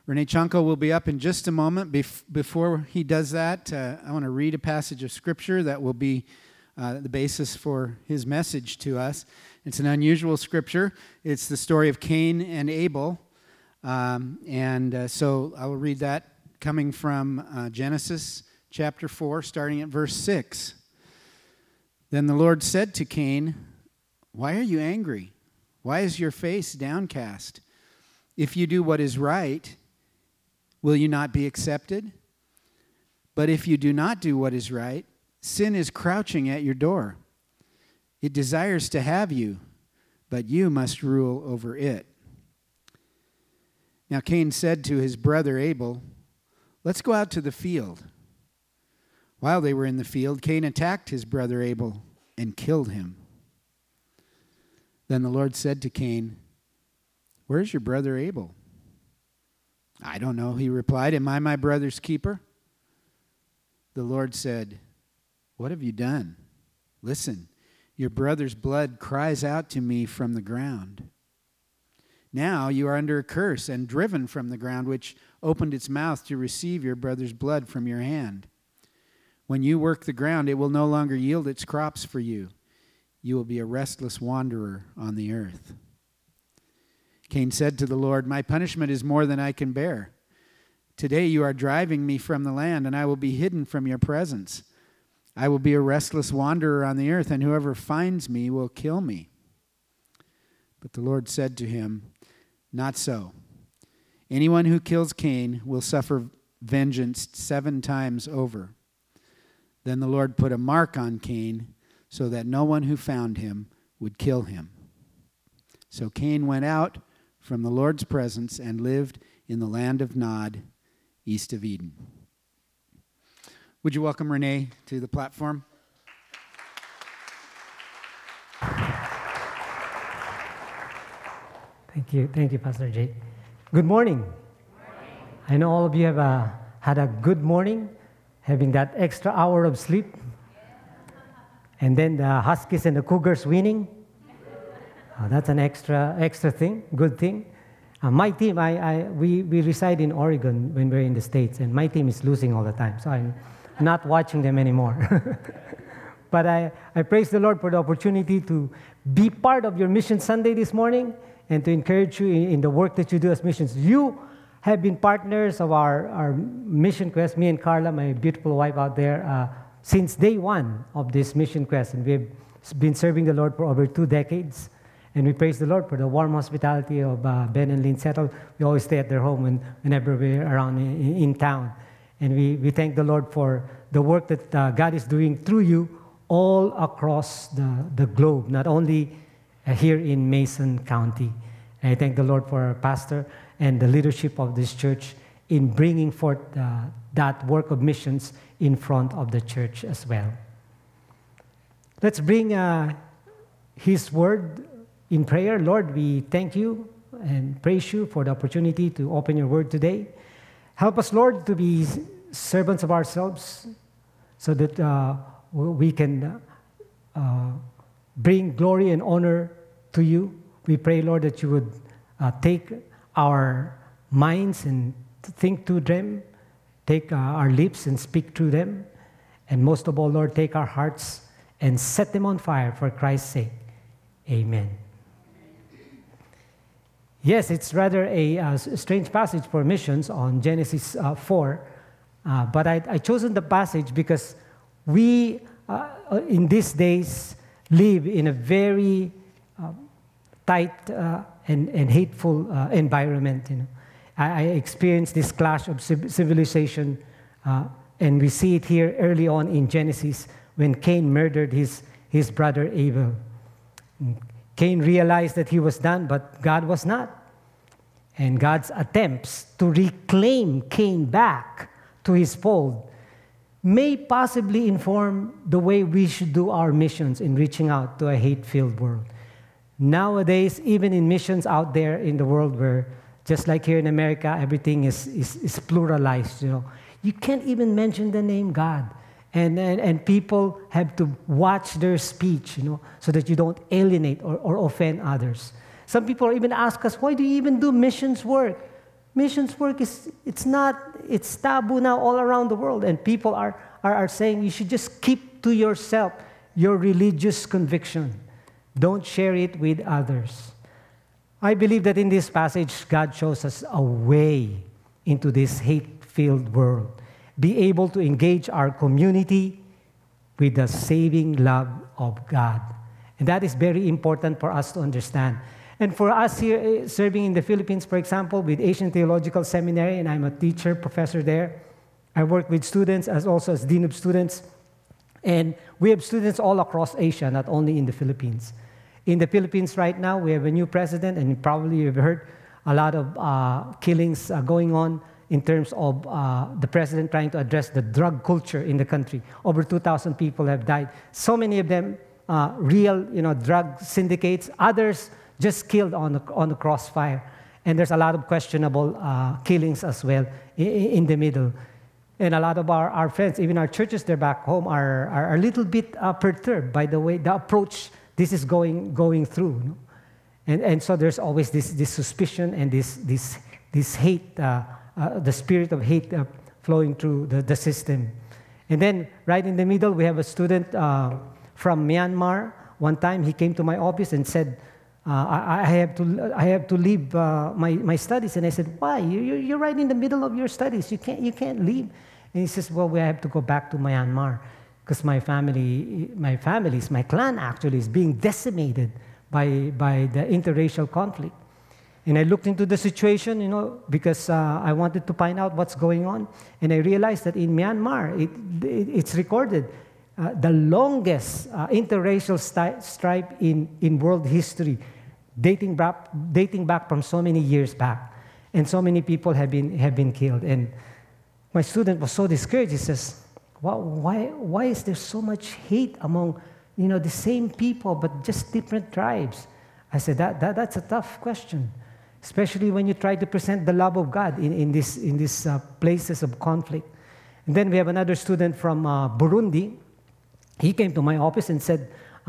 Rene Chanko will be up in just a moment. Before he does that, I want to read a passage of Scripture that will be the basis for his message to us. It's an unusual Scripture. It's the story of Cain and Abel. So I will read that coming from Genesis chapter 4, starting at verse 6. Then the Lord said to Cain, "Why are you angry? Why is your face downcast? If you do what is right, will you not be accepted? But if you do not do what is right, sin is crouching at your door. It desires to have you, but you must rule over it." Now Cain said to his brother Abel, "Let's go out to the field." While they were in the field, Cain attacked his brother Abel and killed him. Then the Lord said to Cain, "Where's your brother Abel?" "I don't know," he replied. "Am I my brother's keeper?" The Lord said, "What have you done? Listen, your brother's blood cries out to me from the ground. Now you are under a curse and driven from the ground, which opened its mouth to receive your brother's blood from your hand. When you work the ground, it will no longer yield its crops for you. You will be a restless wanderer on the earth." Cain said to the Lord, "My punishment is more than I can bear. Today you are driving me from the land, and I will be hidden from your presence. I will be a restless wanderer on the earth, and whoever finds me will kill me." But the Lord said to him, "Not so. Anyone who kills Cain will suffer vengeance 7 times over." Then the Lord put a mark on Cain so that no one who found him would kill him. So Cain went out from the Lord's presence and lived in the land of Nod, east of Eden. Would you welcome Rene to the platform? Thank you, Pastor Jake. Good morning. I know all of you have had a good morning, having that extra hour of sleep, and then the Huskies and the Cougars winning. That's an extra thing, good thing. My team, we reside in Oregon when we're in the States, and my team is losing all the time, so I'm not watching them anymore. But I praise the Lord for the opportunity to be part of your Mission Sunday this morning and to encourage you in the work that you do as missions. You have been partners of our mission quest, me and Carla, my beautiful wife out there, since day one of this mission quest, and we've been serving the Lord for over 2 decades. And we praise the Lord for the warm hospitality of Ben and Lynn Settle. We always stay at their home whenever we're around in town. And we thank the Lord for the work that God is doing through you all across the globe, not only here in Mason County. And I thank the Lord for our pastor and the leadership of this church in bringing forth that work of missions in front of the church as well. Let's bring His word in prayer. Lord, we thank you and praise you for the opportunity to open your word today. Help us, Lord, to be servants of ourselves so that we can bring glory and honor to you. We pray, Lord, that you would take our minds and think through them, take our lips and speak through them, and most of all, Lord, take our hearts and set them on fire for Christ's sake. Amen. Yes, it's rather a strange passage for missions on Genesis 4, but I chosen the passage because we, in these days, live in a very tight and hateful environment. You know, I experienced this clash of civilization, and we see it here early on in Genesis when Cain murdered his brother Abel. Cain realized that he was done, but God was not. And God's attempts to reclaim Cain back to his fold may possibly inform the way we should do our missions in reaching out to a hate-filled world. Nowadays, even in missions out there in the world where, just like here in America, everything is pluralized, you know. You can't even mention the name God. And people have to watch their speech, you know, so that you don't alienate or offend others. Some people even ask us, why do you even do missions work? Missions work it's taboo now all around the world, and people are saying you should just keep to yourself your religious conviction. Don't share it with others. I believe that in this passage, God shows us a way into this hate-filled world. Be able to engage our community with the saving love of God. And that is very important for us to understand. And for us here serving in the Philippines, for example, with Asian Theological Seminary, and I'm a teacher, professor there. I work with students also as dean of students. And we have students all across Asia, not only in the Philippines. In the Philippines right now, we have a new president, and probably you've heard a lot of killings going on in terms of the president trying to address the drug culture in the country. Over 2,000 people have died. So many of them real, drug syndicates. Others just killed on the crossfire. And there's a lot of questionable killings as well in the middle. And a lot of our friends, even our churches there back home, are a little bit perturbed by the way, the approach this is going through. No? And so there's always this suspicion and this hate, the spirit of hate flowing through the system. And then right in the middle, we have a student from Myanmar. One time he came to my office and said, I have to leave my studies. And I said, why? You're right in the middle of your studies. You can't leave. And he says, well, we have to go back to Myanmar because my clan actually is being decimated by the interracial conflict. And I looked into the situation, because I wanted to find out what's going on. And I realized that in Myanmar, it's recorded the longest interracial strife in world history, dating back from so many years back. And so many people have been killed. And my student was so discouraged. He says, why is there so much hate among the same people but just different tribes? I said, that's a tough question, especially when you try to present the love of God in these places of conflict. And then we have another student from Burundi. He came to my office and said,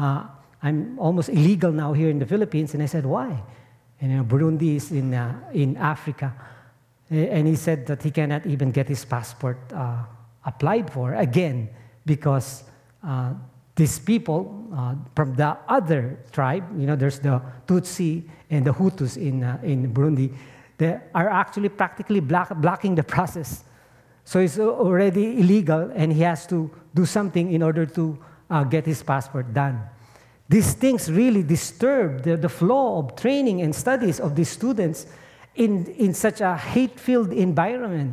I'm almost illegal now here in the Philippines. And I said, why? And Burundi is in Africa. And he said that he cannot even get his passport applied for again because these people from the other tribe, there's the Tutsi and the Hutus in Burundi, they are actually practically blocking the process. So it's already illegal, and he has to do something in order to get his passport done. These things really disturb the flow of training and studies of these students in such a hate-filled environment.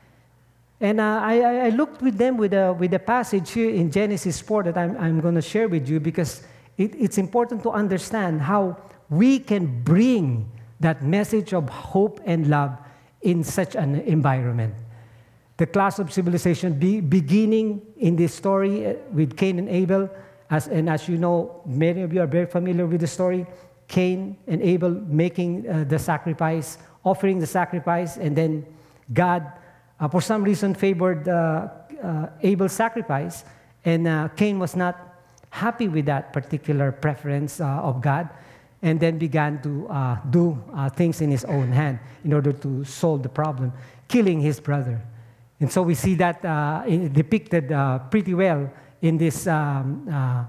And I looked with them with a passage here in Genesis 4 that I'm going to share with you because it's important to understand how we can bring that message of hope and love in such an environment. The class of civilization beginning in this story with Cain and Abel, as you know, many of you are very familiar with the story, Cain and Abel making the sacrifice, offering the sacrifice, and then God, for some reason, favored Abel's sacrifice, and Cain was not happy with that particular preference of God, and then began to do things in his own hand in order to solve the problem, killing his brother. And so we see that depicted pretty well in this artwork,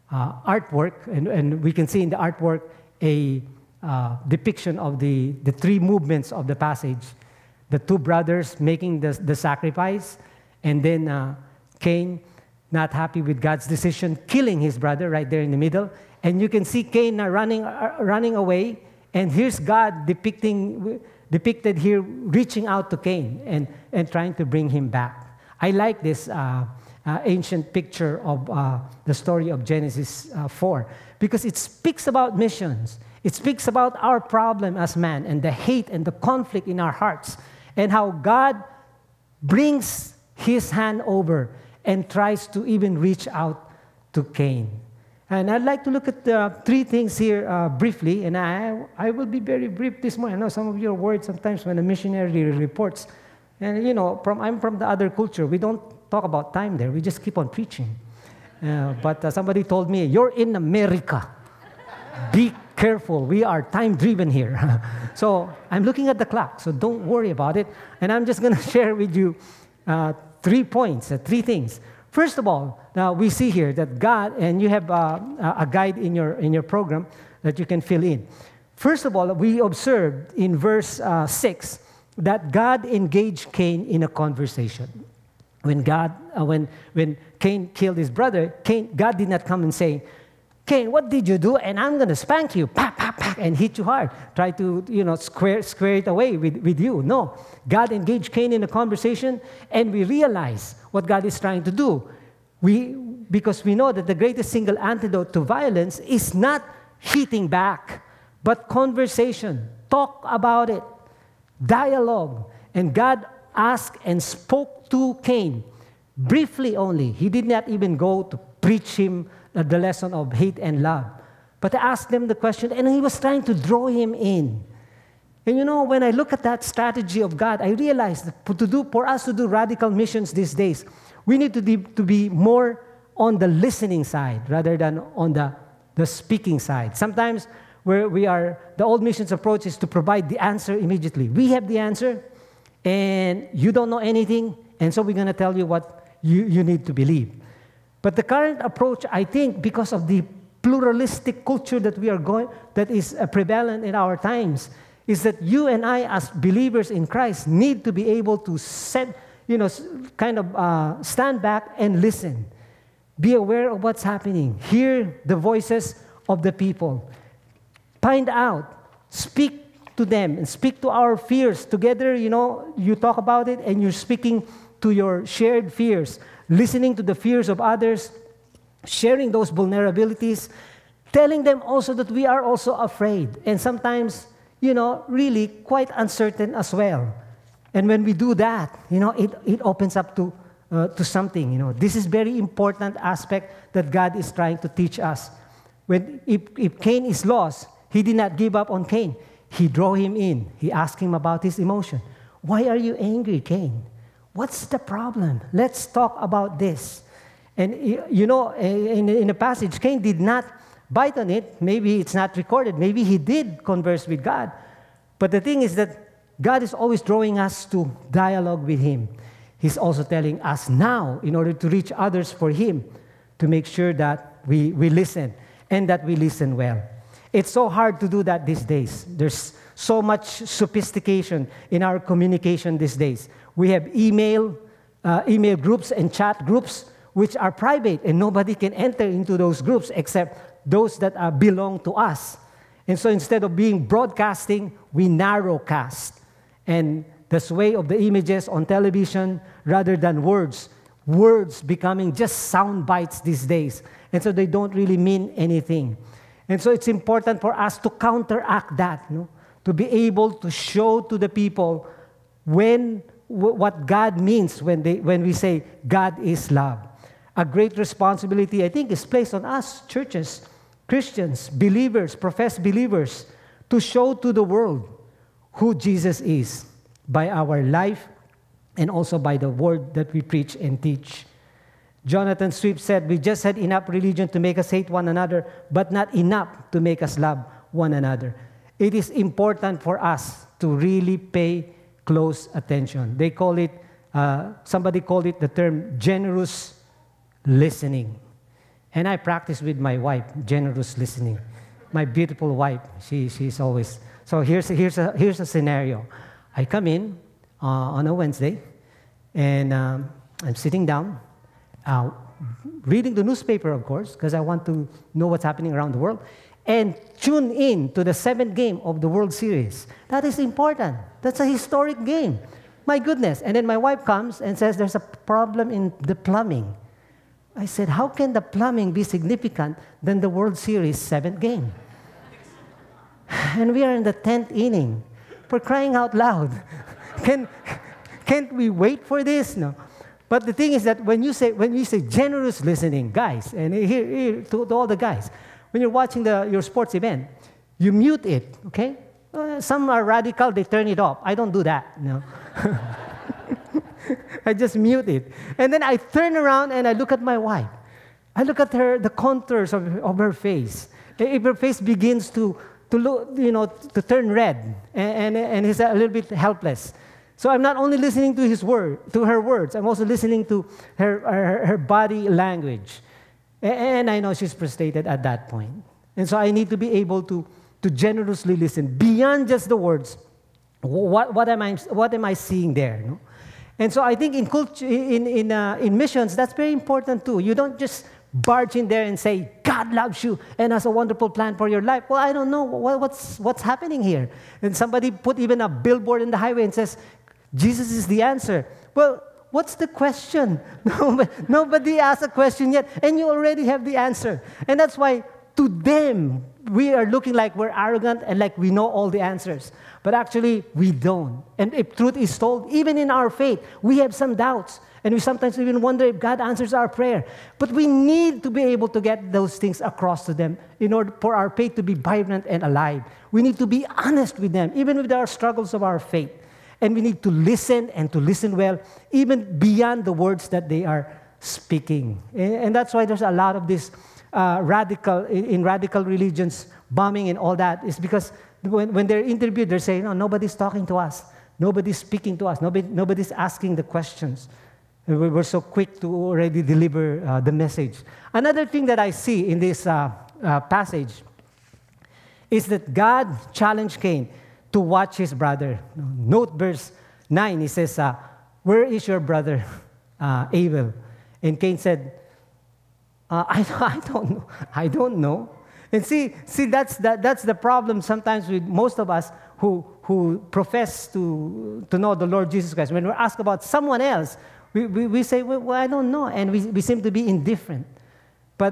and we can see in the artwork a depiction of the three movements of the passage. The two brothers making the sacrifice, and then Cain, not happy with God's decision, killing his brother right there in the middle. And you can see Cain running away, and here's God depicted here reaching out to Cain and trying to bring him back. I like this ancient picture of the story of Genesis 4 because it speaks about missions. It speaks about our problem as man and the hate and the conflict in our hearts and how God brings his hand over and tries to even reach out to Cain. And I'd like to look at the three things here briefly, and I will be very brief this morning. I know some of you are worried sometimes when a missionary reports. And, I'm from the other culture. We don't talk about time there. We just keep on preaching. But somebody told me, you're in America. Be careful. We are time-driven here. So I'm looking at the clock, so don't worry about it. And I'm just going to share with you 3 points, 3 things. First of all, now we see here that God, and you have a guide in your program that you can fill in. First of all, we observed in verse 6 that God engaged Cain in a conversation. When Cain killed his brother, God did not come and say, Cain, what did you do? And I'm going to spank you, and hit you hard. Try to, square it away with you. No. God engaged Cain in a conversation, and we realize what God is trying to do. Because we know that the greatest single antidote to violence is not hitting back, but conversation. Talk about it. Dialogue. And God asked and spoke to Cain briefly only. He did not even go to preach him the lesson of hate and love. But I asked them the question, and he was trying to draw him in. And when I look at that strategy of God, I realized that for us to do radical missions these days, we need to be more on the listening side rather than on the speaking side. Sometimes the old missions approach is to provide the answer immediately. We have the answer, and you don't know anything, and so we're going to tell you what you need to believe. But the current approach, I think, because of the pluralistic culture that is prevalent in our times, is that you and I, as believers in Christ, need to be able to stand back and listen. Be aware of what's happening. Hear the voices of the people. Find out. Speak to them and speak to our fears. Together, you talk about it and you're speaking to your shared fears. Listening to the fears of others, sharing those vulnerabilities, telling them also that we are also afraid and sometimes, really quite uncertain as well. And when we do that, it opens up to something. This is very important aspect that God is trying to teach us. If Cain is lost, he did not give up on Cain. He drew him in. He asked him about his emotion. Why are you angry, Cain? What's the problem? Let's talk about this. And, in the passage, Cain did not bite on it. Maybe it's not recorded. Maybe he did converse with God. But the thing is that God is always drawing us to dialogue with Him. He's also telling us now, in order to reach others for Him, to make sure that we listen and that we listen well. It's so hard to do that these days. There's so much sophistication in our communication these days. We have email groups and chat groups which are private, and nobody can enter into those groups except those that belong to us. And so instead of being broadcasting, we narrowcast. And the sway of the images on television rather than words becoming just sound bites these days. And so they don't really mean anything. And so it's important for us to counteract that, to be able to show to the people what God means when we say God is love. A great responsibility, I think, is placed on us, churches, Christians, believers, professed believers, to show to the world who Jesus is by our life and also by the word that we preach and teach. Jonathan Swift said, "We just had enough religion to make us hate one another, but not enough to make us love one another." It is important for us to really pay close attention. They call it, somebody called it the term generous listening. And I practice with my wife, generous listening. My beautiful wife, she's always. So here's a scenario. I come in on a Wednesday, and I'm sitting down, reading the newspaper, of course, because I want to know what's happening around the world, and tune in to the 7th game of the World Series. That is important. That's a historic game. My goodness. And then my wife comes and says there's a problem in the plumbing. I said, how can the plumbing be significant than the World Series 7th game? And we are in the 10th inning. For crying out loud. Can't we wait for this? No. But the thing is that when you say generous listening, guys, and here to all the guys, when you're watching your sports event, you mute it, okay? Some are radical, they turn it off. I don't do that, no. I just mute it. And then I turn around and I look at my wife. I look at her, the contours of her face. if her face begins to look, to turn red, and he's a little bit helpless. So I'm not only listening to her words, I'm also listening to her body language. And I know she's frustrated at that point. And so I need to be able to generously listen beyond just the words. What am I seeing there? No? And so I think in culture, in missions, that's very important too. You don't just barge in there and say, God loves you and has a wonderful plan for your life. Well, I don't know what's happening here. And somebody put even a billboard in the highway and says, Jesus is the answer. Well, what's the question? Nobody asked a question yet, and you already have the answer. And that's why to them, we are looking like we're arrogant and like we know all the answers. But actually, we don't. And if truth is told, even in our faith, we have some doubts. And we sometimes even wonder if God answers our prayer. But we need to be able to get those things across to them in order for our faith to be vibrant and alive. We need to be honest with them, even with our struggles of our faith. And we need to listen and to listen well, even beyond the words that they are speaking. And that's why there's a lot of this radical religions, bombing and all that, is because when they're interviewed, they're saying, no, nobody's talking to us. Nobody's speaking to us. Nobody's asking the questions. We're so quick to already deliver the message. Another thing that I see in this passage is that God challenged Cain to watch his brother. Note verse 9. He says, where is your brother Abel? And Cain said, I don't know. I don't know. And see, that's the problem sometimes with most of us who profess to know the Lord Jesus Christ. When we're asked about someone else, we say, well, I don't know. And we seem to be indifferent. But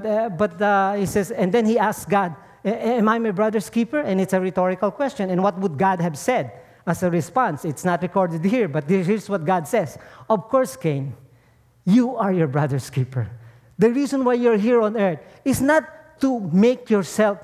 he says, and then he asks God, am I my brother's keeper? And it's a rhetorical question. And what would God have said as a response? It's not recorded here, but here's what God says. Of course, Cain, you are your brother's keeper. The reason why you're here on earth is not to make yourself,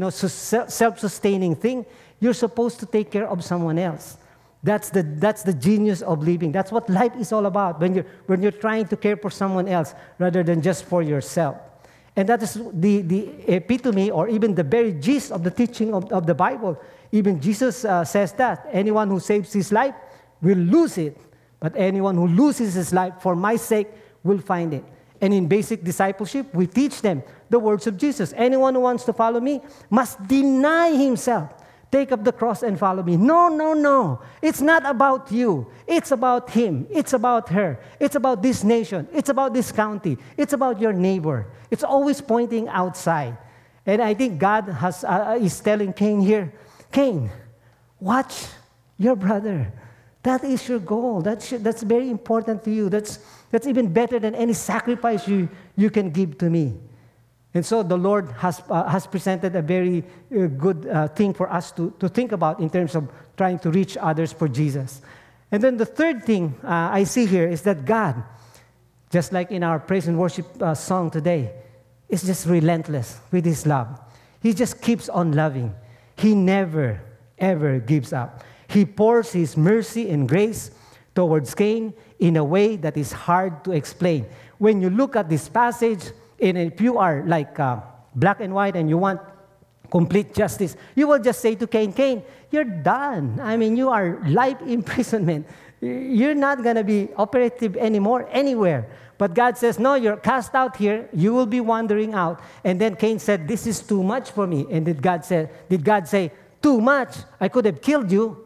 self-sustaining thing. You're supposed to take care of someone else. That's the genius of living. That's what life is all about, when you're trying to care for someone else rather than just for yourself. And that is the epitome, or even the very gist of the teaching of the Bible. Even Jesus says that anyone who saves his life will lose it, but anyone who loses his life for my sake will find it. And in basic discipleship, we teach them the words of Jesus. Anyone who wants to follow me must deny himself, take up the cross and follow me. No. It's not about you. It's about him. It's about her. It's about this nation. It's about this county. It's about your neighbor. It's always pointing outside. And I think God is telling Cain here, Cain, watch your brother. That is your goal. That's very important to you. That's even better than any sacrifice you can give to me. And so the Lord has presented a very good thing for us to think about in terms of trying to reach others for Jesus. And then the third thing I see here is that God, just like in our praise and worship song today, is just relentless with his love. He just keeps on loving. He never, ever gives up. He pours his mercy and grace towards Cain in a way that is hard to explain. When you look at this passage, and if you are like black and white and you want complete justice, you will just say to Cain, Cain, you're done. I mean, you are life imprisonment. You're not going to be operative anymore anywhere. But God says, no, you're cast out here. You will be wandering out. And then Cain said, this is too much for me. And did God say, too much? I could have killed you.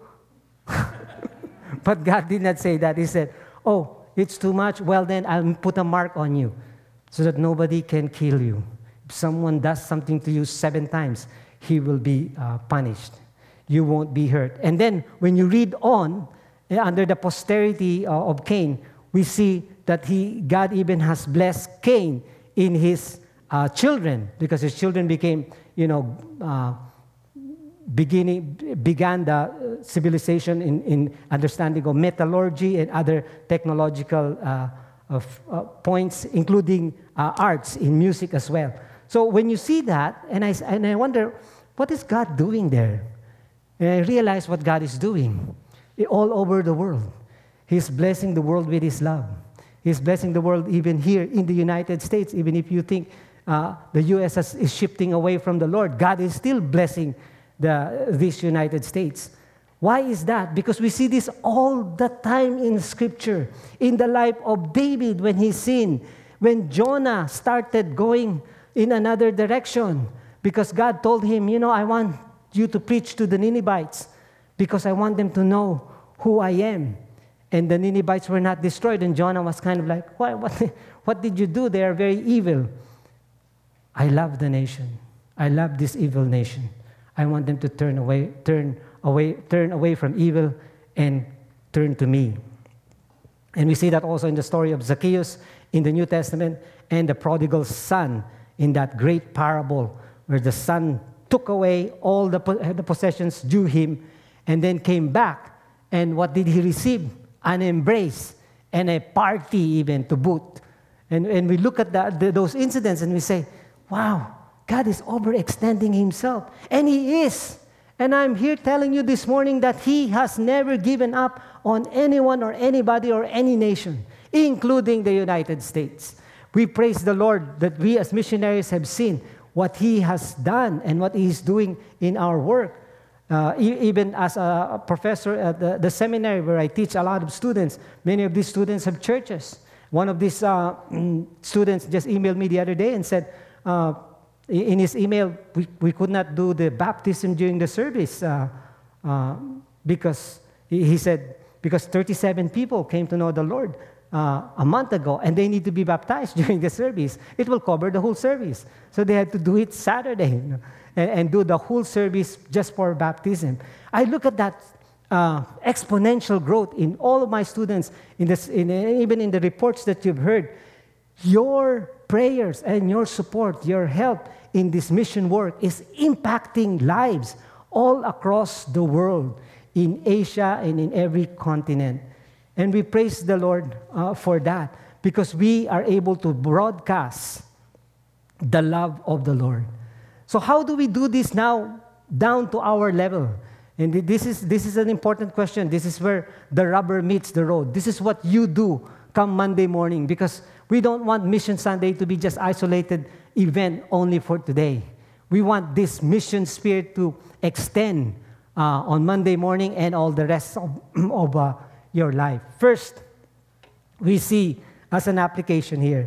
But God did not say that. He said, oh, it's too much. Well, then I'll put a mark on you so that nobody can kill you. If someone does something to you 7 times, he will be punished. You won't be hurt. And then when you read on, under the posterity of Cain, we see that God even has blessed Cain in his children, because his children began the civilization in understanding of metallurgy and other technological points, including arts in music as well. So when you see that, and I wonder, what is God doing there? And I realize what God is doing all over the world. He's blessing the world with his love. He's blessing the world even here in the United States, even if you think the U.S. is shifting away from the Lord, God is still blessing these United States. Why is that? Because we see this all the time in Scripture. In the life of David when he sinned, when Jonah started going in another direction, because God told him, I want you to preach to the Ninevites because I want them to know who I am. And the Ninevites were not destroyed. And Jonah was kind of like, what did you do? They are very evil. I love the nation. I love this evil nation. I want them to turn away from evil and turn to me. And we see that also in the story of Zacchaeus in the New Testament and the prodigal son in that great parable where the son took away all the possessions due him and then came back. And what did he receive? An embrace and a party even to boot. And we look at those incidents and we say, wow, God is overextending himself. And he is. And I'm here telling you this morning that he has never given up on anyone or anybody or any nation, including the United States. We praise the Lord that we as missionaries have seen what he has done and what he is doing in our work. Even as a professor at the seminary where I teach a lot of students, many of these students have churches. One of these students just emailed me the other day and said, in his email, we could not do the baptism during the service because he said, because 37 people came to know the Lord a month ago, and they need to be baptized during the service. It will cover the whole service. So they had to do it Saturday and do the whole service just for baptism. I look at that exponential growth in all of my students, even in the reports that you've heard. Your prayers and your support, your help in this mission work is impacting lives all across the world, in Asia and in every continent. And we praise the Lord for that because we are able to broadcast the love of the Lord. So how do we do this now down to our level? And this is an important question. This is where the rubber meets the road. This is what you do come Monday morning because we don't want Mission Sunday to be just isolated event only for today. We want this mission spirit to extend on Monday morning and all the rest of your life. First, we see as an application here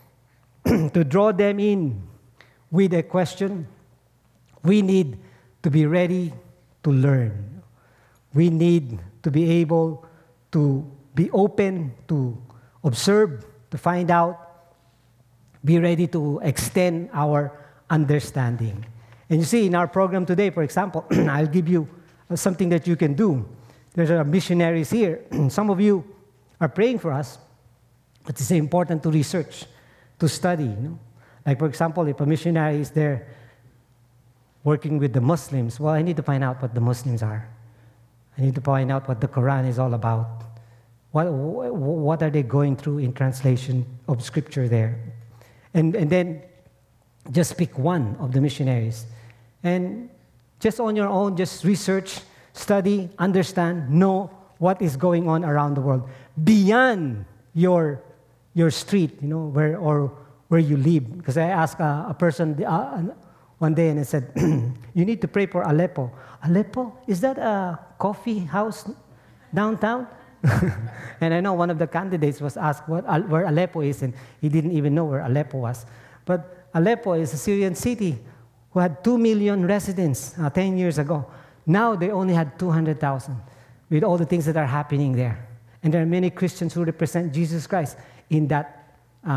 to draw them in with a question. We need to be ready to learn. We need to be able to be open to observe, to find out, be ready to extend our understanding. And you see, in our program today, for example, I'll give you something that you can do. There's missionaries here. Some of you are praying for us, but it's important to research, to study. Like, for example, if a missionary is there working with the Muslims, well, I need to find out what the Muslims are. I need to find out what the Quran is all about. What are they going through in translation of Scripture there? And then just pick one of the missionaries. And just on your own, just research, study, understand, know what is going on around the world beyond your street, where you live. Because I asked a person one day and I said, you need to pray for Aleppo. Aleppo? Is that a coffee house downtown? And I know one of the candidates was asked where Aleppo is, and he didn't even know where Aleppo was. But Aleppo is a Syrian city who had 2 million residents 10 years ago. Now they only had 200,000 with all the things that are happening there. And there are many Christians who represent Jesus Christ in that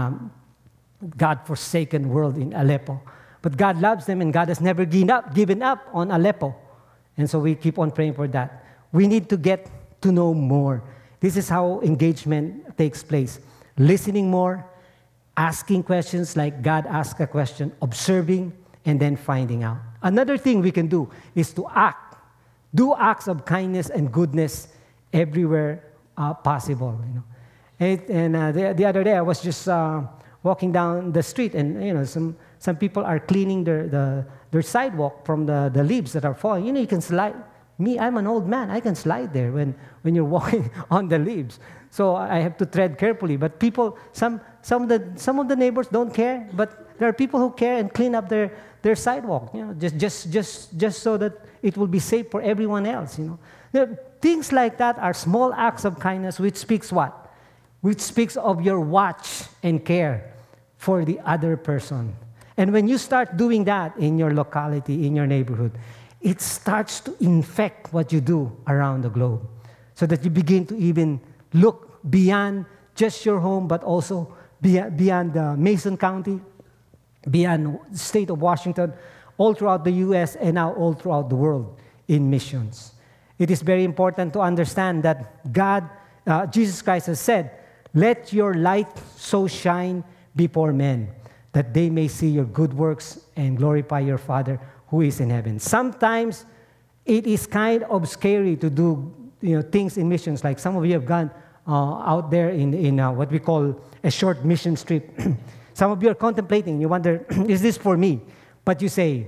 God-forsaken world in Aleppo. But God loves them, and God has never given up on Aleppo. And so we keep on praying for that. We need to get to know more. This is how engagement takes place. Listening more, asking questions like God asked a question, observing, and then finding out. Another thing we can do is to act. Do acts of kindness and goodness everywhere possible. And the other day I was just walking down the street, and some people are cleaning their sidewalk from the leaves that are falling. You can Me, I'm an old man. I can slide there when you're walking on the leaves. So I have to tread carefully. But people, some of the neighbors don't care, but there are people who care and clean up their sidewalk, just so that it will be safe for everyone else, Things like that are small acts of kindness, which speaks what? Which speaks of your watch and care for the other person. And when you start doing that in your locality, in your neighborhood, it starts to infect what you do around the globe, so that you begin to even look beyond just your home, but also beyond Mason County, beyond the state of Washington, all throughout the U.S., and now all throughout the world in missions. It is very important to understand that Jesus Christ has said, "Let your light so shine before men, that they may see your good works and glorify your Father who is in heaven." Sometimes it is kind of scary to do things in missions. Like some of you have gone out there in what we call a short mission trip. Some of you are contemplating. You wonder, is this for me? But you say,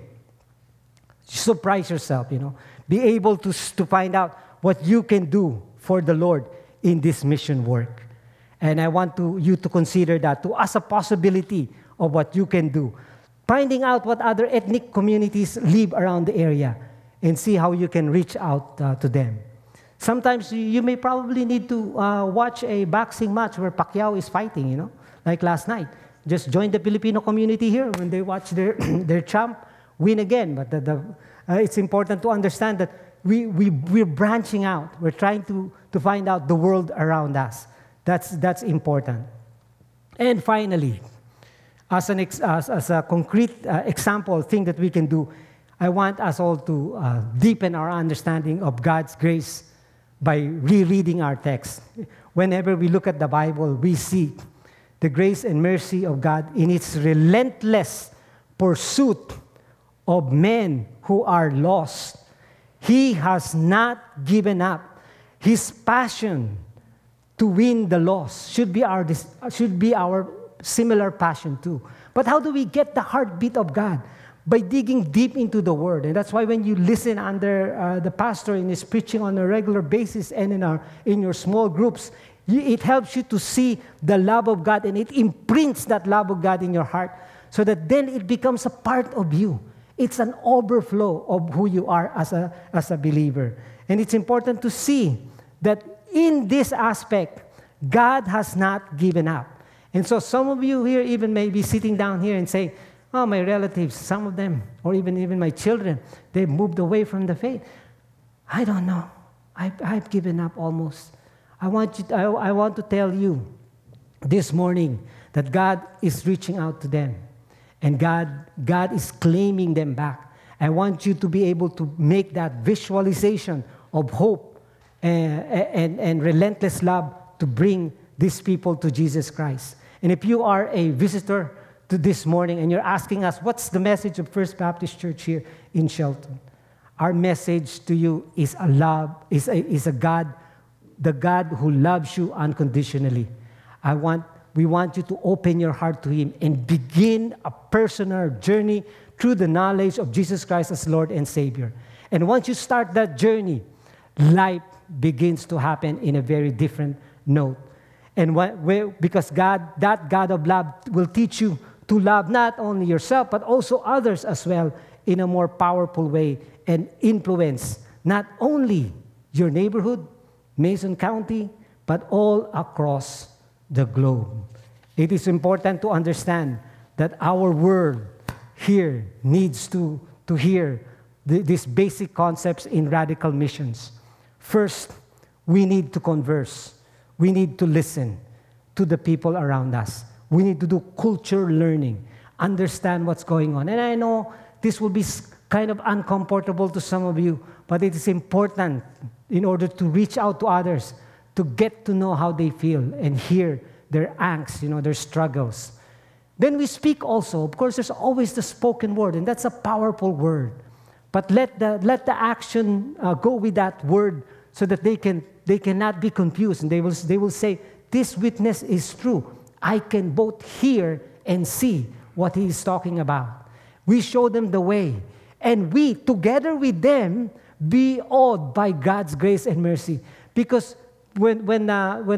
surprise yourself, Be able to find out what you can do for the Lord in this mission work. And I want you to consider that as a possibility of what you can do. Finding out what other ethnic communities live around the area and see how you can reach out to them. Sometimes you may probably need to watch a boxing match where Pacquiao is fighting, like last night. Just join the Filipino community here when they watch their champ win again. But it's important to understand that we're branching out. We're trying to find out the world around us. That's important. And finally, as a concrete example thing that we can do, I want us all to deepen our understanding of God's grace by rereading our text. Whenever we look at the Bible, we see the grace and mercy of God in its relentless pursuit of men who are lost. He has not given up. His passion to win the lost should be our similar passion too. But how do we get the heartbeat of God? By digging deep into the Word. And that's why when you listen under the pastor in his preaching on a regular basis and in your small groups, it helps you to see the love of God, and it imprints that love of God in your heart, so that then it becomes a part of you. It's an overflow of who you are as a believer. And it's important to see that in this aspect, God has not given up. And so some of you here even may be sitting down here and say, "Oh, my relatives, some of them, or even my children, they've moved away from the faith. I don't know. I've given up almost." I want to tell you this morning that God is reaching out to them, and God is claiming them back. I want you to be able to make that visualization of hope and relentless love to bring these people to Jesus Christ. And if you are a visitor to this morning and you're asking us, what's the message of First Baptist Church here in Shelton? Our message to you is a God, the God who loves you unconditionally. We want you to open your heart to Him and begin a personal journey through the knowledge of Jesus Christ as Lord and Savior. And once you start that journey, life begins to happen in a very different note. And because that God of love will teach you to love not only yourself, but also others as well in a more powerful way, and influence not only your neighborhood, Mason County, but all across the globe. It is important to understand that our world here needs to hear these basic concepts in radical missions. First, we need to converse. We need to listen to the people around us. We need to do culture learning, understand what's going on. And I know this will be kind of uncomfortable to some of you, but it is important in order to reach out to others, to get to know how they feel and hear their angst, their struggles. Then we speak also. Of course, there's always the spoken word, and that's a powerful word. But let the action go with that word, so that they cannot be confused, and they will say, "This witness is true. I can both hear and see what he is talking about." We show them the way, and we, together with them, Be awed by God's grace and mercy. Because in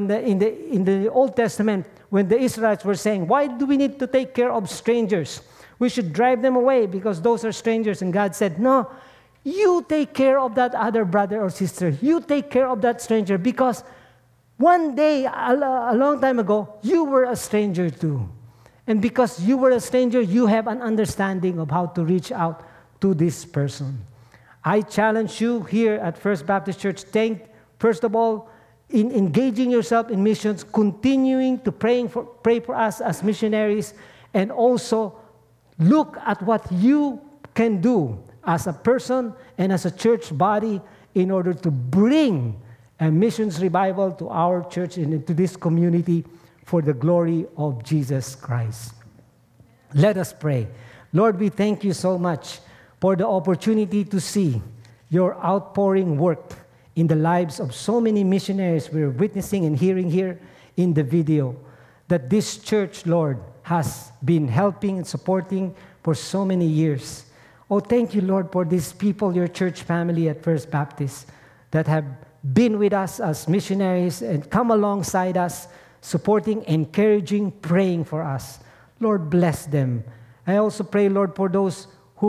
the Old Testament, when the Israelites were saying, why do we need to take care of strangers? We should drive them away because those are strangers. And God said, no, you take care of that other brother or sister. You take care of that stranger because one day, a long time ago, you were a stranger too. And because you were a stranger, you have an understanding of how to reach out to this person. I challenge you here at First Baptist Church, first of all, in engaging yourself in missions, continuing to pray for us as missionaries, and also look at what you can do as a person and as a church body in order to bring a missions revival to our church and to this community for the glory of Jesus Christ. Let us pray. Lord, we thank you so much for the opportunity to see your outpouring work in the lives of so many missionaries we're witnessing and hearing here in the video, that this church, Lord, has been helping and supporting for so many years. Oh, thank you, Lord, for these people, your church family at First Baptist, that have been with us as missionaries and come alongside us, supporting, encouraging, praying for us. Lord, bless them. I also pray, Lord, for those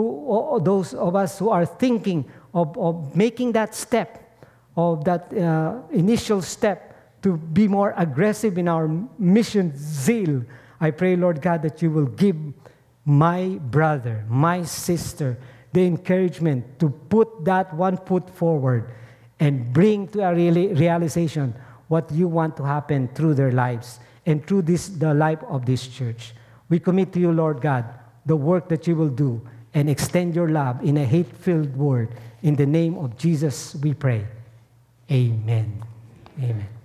of us who are thinking of making that step, of that initial step to be more aggressive in our mission zeal. I pray, Lord God, that you will give my brother, my sister, the encouragement to put that one foot forward and bring to a realization what you want to happen through their lives and through the life of this church. We commit to you, Lord God, the work that you will do and extend your love in a hate-filled world. In the name of Jesus, we pray. Amen. Amen.